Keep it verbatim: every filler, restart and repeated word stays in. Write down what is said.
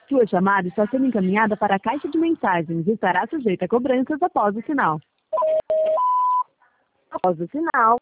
Sua chamada está sendo encaminhada para a caixa de mensagens e estará sujeita a cobranças após o sinal. Após o sinal,